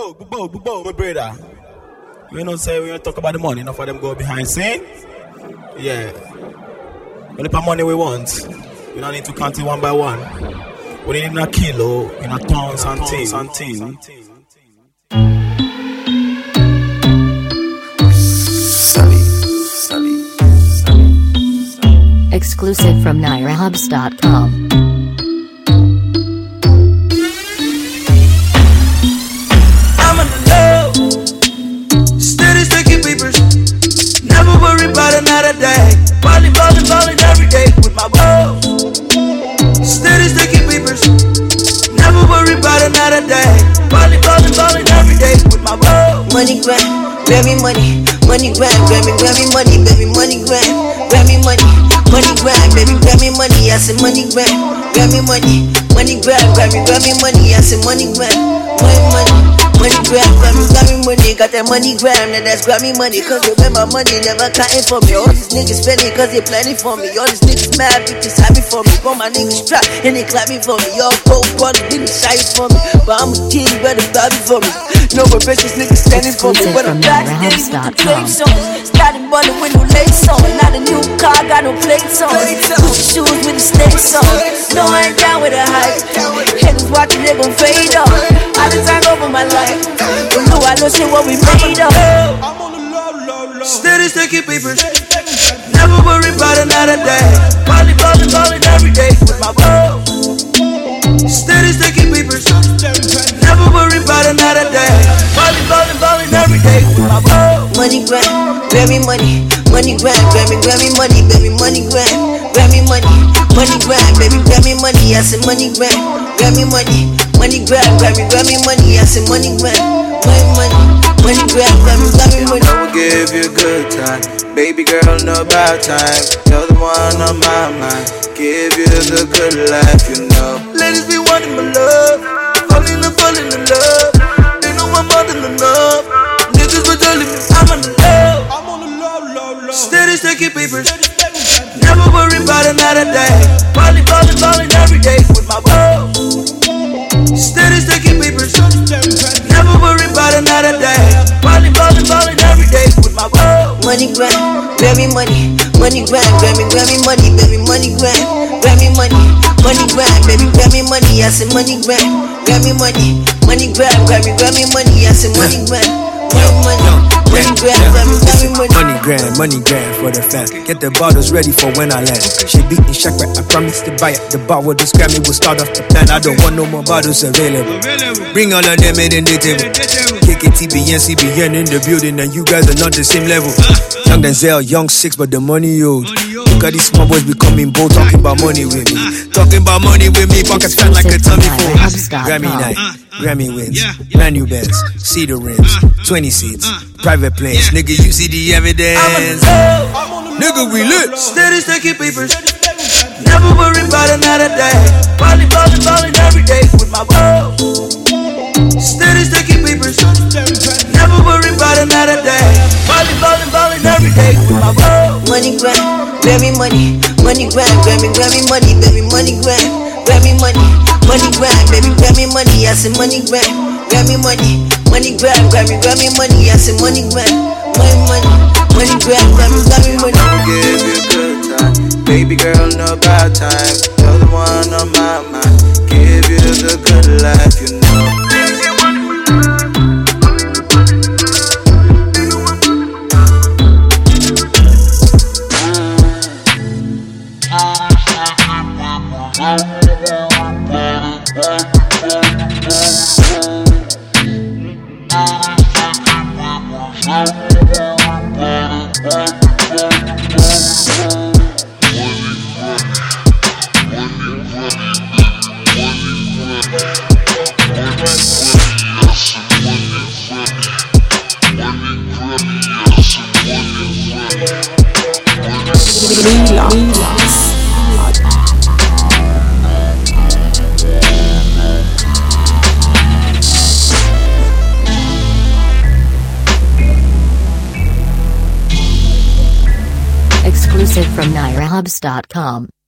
my brother. We don't say we don't talk about the money. Enough of them go behind scene. Yeah. Only the money we want. We don't need to count it one by one. We need in a kilo, in a tons and things. Exclusive from NairaHubs.com. I'm in love, steady sticky peepers. Never worry about another day. Ballin' every day with my bro. Steady sticky peepers. Never worry about another day. Ballin' every day with my bro. Money grind, grab me money. Money grind, grab me money, baby. Money grind, grab me money. Money grind, baby, grab me money. I said money grind, grab me money. Money grind, grab me money. I said money grind, money grind, grab me money. Got that money grind, now that's grab me money. Cause they wear my money, never counting for me. All these niggas spending cause they planning for me. All these niggas mad, bitches happy for me. All my niggas trap and they clapping for me. Y'all broke brothers didn't shy for me. But I'm a king, better baby for me. No more bitches niggas standing for me. But I'm back steady with the plates on. Starting ballin' with no lace on. Not a new car, got no plates on. Gucci shoes with the snakes on. No, I ain't down with a hype. Haters watching, they gon' fade off. I done turned over my life. But no, I know shit what we made of. Steady sticky peepers. Never worry about another day. Ballin' every day with my bro. Steady sticky peepers. Never worry about another day. Ballin' every day with my bro. Money grind, grab me money. Money grind, grab me money, baby. Money grind, grab me money. Money grind, baby, grab me money. I said money grind, grab me money. Money grind, grab me money. I said money grind, money grind, grab me money. I will give you a good time, baby girl, no bad time. You're the one on my mind. Give you the good life, you know. Ladies be wanting my love, falling in love. They know I'm more than enough. Niggas were telling me I'm on the love. Steady sticky peepers. Never worry about another day. Ballin' every day with my bro. Steady sticky peepers. Never worry about another day. Ballin' every day with my bro. Money grind, grab me money. Money grind, grab me money, baby. Money grind, grab me money. Money grind, baby, grab me money. I said money grind, grab me money. Money grind, grab me money. I said money grind, Money grind for the fans. Get the bottles ready for when I land. She beating Shaq, but I promise to buy it. The bar will describe me, will start off the plan. I don't want no more bottles available. Bring all of them in the table. KKTBN, CBN in the building, and you guys are not the same level. Young Denzel, young six, but the money old. Look at these small boys becoming bold, talking about money with me. Talking about money with me, pockets fat like a tummy full. Grammy night, Grammy wins, brand new bands, cedar rims, 20 seats, private planes. Nigga, you see the evidence. Nigga, we lit. Steady sticky peepers. Never worry about another day. Ballin' every day with my bro. Steady sticky peepers. Never worry about another day. Ballin' every day with my bro. Money grind, grab me money. Money grind, grab me money, baby. Money grind, grab me money. Money grind, baby, grab me money. I said money grind, grab me money. Money grind, grab me money. I said money grind, money grind, grab me money. I'll give you a good time, baby girl, no bad time. You're the one on my mind. Give you the good life, you know. Exclusive from NairaHubs.com.